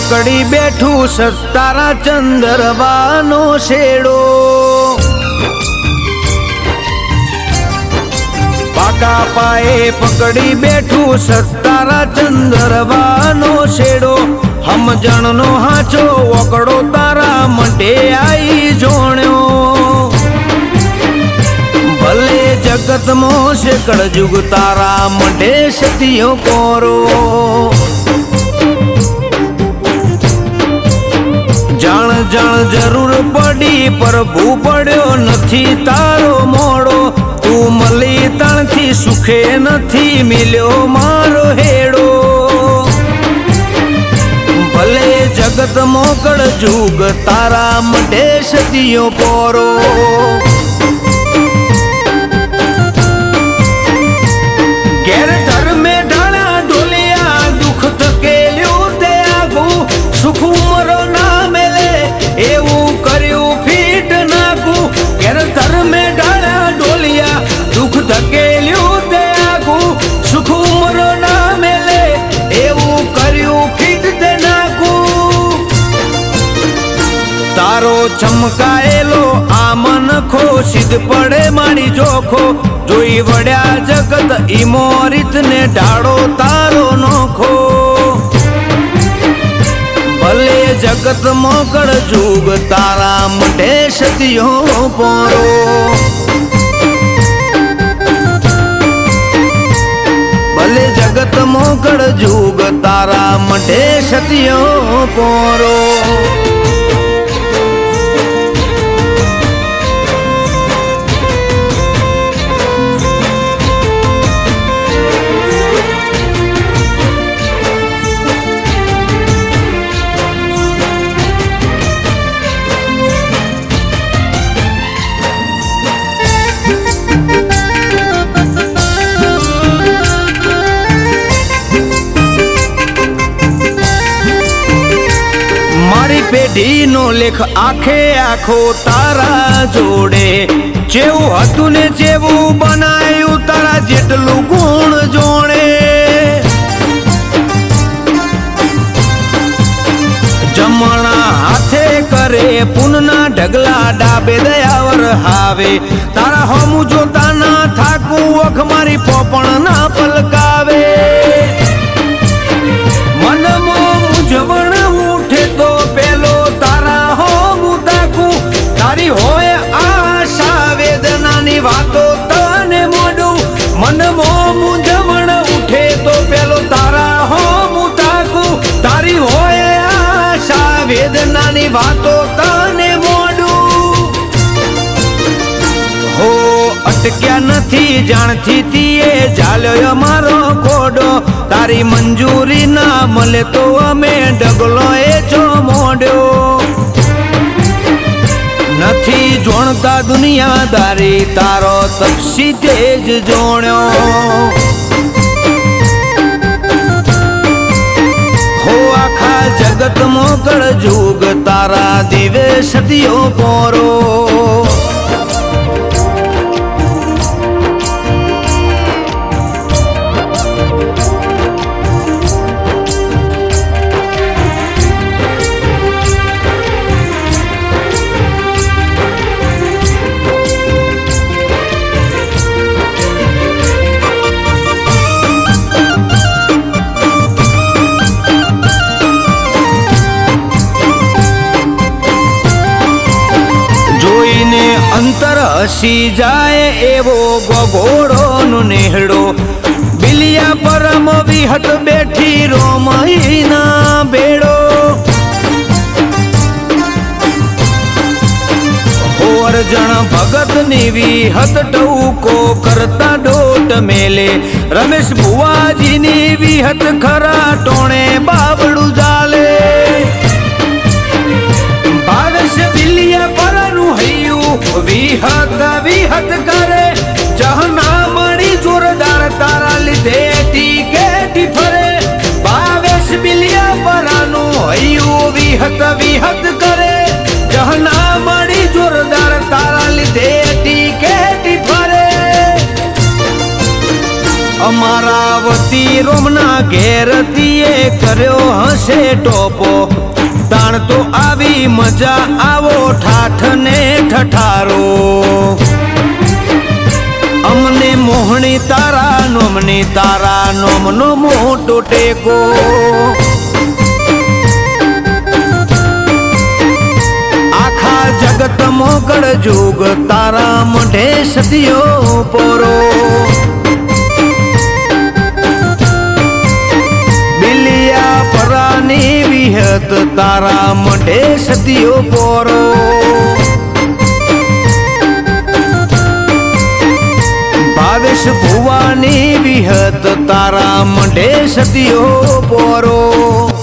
પકડી બેઠું સતારા ચંદરવાનો શેડો, પાકા પાયે પકડી બેઠું સતારા ચંદરવાનો શેડો, સમજણનો હાચો ઓકડો તારા મઢે આઈ જોણ્યો, ભલે જગતમાં શેકડ જુગ તારા મઢે સતીયો કોરો, જાણ જાણ જરૂર પડી પ્રભુ પડ્યો નથી તારો મોડો, તું મળી તણથી સુખે નથી મિલ્યો મારો હેડો, ભલે જગત મોકળ જુગ તારા મઢે સતીયો પોરો, ઘેર ધર્મે ઢાળા ઢોલિયા દુઃખ ધકેલ્યું તે આગું, સુખ ઉમરો ના મેલે એવું કર્યું ફીટ નાખું, ઘેર ધર્મે ઢાળા ઢોલિયા દુઃખ ધકેલ્યું તે આગું, સુખ ઉમરો ના મેલે એવું કર્યું ફીટ તે નાખું, તારો ચમકાયેલો આ મનખો સિદ્ધ પડે મારી જોખો, જોઈ વડ્યા જગત ઈમો રીતને ઢાળો તારો નોખો, ભલે જગત મોકળ જુગ તારા મઢે સતીયો પોરો, ભલે જગત મોકળ જુગ તારા મઢે સતીયો પોરો, પેઢીનો લેખ આખે આખો તારા જોડે, જેવું હતું ને જેવું બનાયું તારા જેટલું ગુણ જોડે, જમણા હાથે કરે પુનના ઢગલા ડાબે દયાવર હાવે, તારા હમું જોતા ના થાકું વખ મારી પોપણ ના પલકાવે, મનમાં મૂંઝવણ ઉઠે તો પેલો તારા હોમું તાકું, તારી હોય આશા વેદનાની વાતો તને મોડું, મનમાં મૂંઝવણ ઉઠે તો પેલો તારા હોમું તાકું, તારી હોય આશા વેદનાની વાતો તને મોડું, હો અટક્યા નથી જાણથી તીએ ઝાલ્યો અમારો ખોડો, તારી મંજૂરી ના મળે તો અમે ડગલો એ છો મોડ્યો, નથી જોણતા દુનિયાદારી તારો તપસી તેજ જોણ્યો, હો આખા જગત મોકળ જુગ તારા દિવે સતીયો પોરો, અંતર હસી જાય એવો ગોગોળોનો નેહડો, બિલિયા પરમ વિહત બેઠી રોમહીના બેડો, અર્જણ ભગતની વિહત ટૌકો કરતા ડોટ મેલે, રમેશ ભુવાજીની વિહત ખરા ટોણે બાબડું જાલે, ભાવેશ બિલિયા પરનું હૈયું વિહત વિહત કરે, જહના મણી જોરદાર તારા લીધે ટીકેટી ફરે, ભાવેશ બિલિયા પરાનું હૈયું વિહત વિહત કરે, જહના મણી જોરદાર તારા લીધે ટીકેટી ફરે, અમારા વતી રોમના ઘેર દીએ કર્યો હશે ટોપો તાણ તો આવી મજા આવો ઠાઠ ને ઠઠારો અમને મોહણી તારા નોમનો મોટો ટેકો આખા જગત મોગળ જોગ તારા મોઢે સદીઓ પોરો બિલિયા પરાની વિહત તારા મોઢે સદીઓ પોરો ભાવેશ ભુવાની વિહત તારા મોઢે સદીઓ પોરો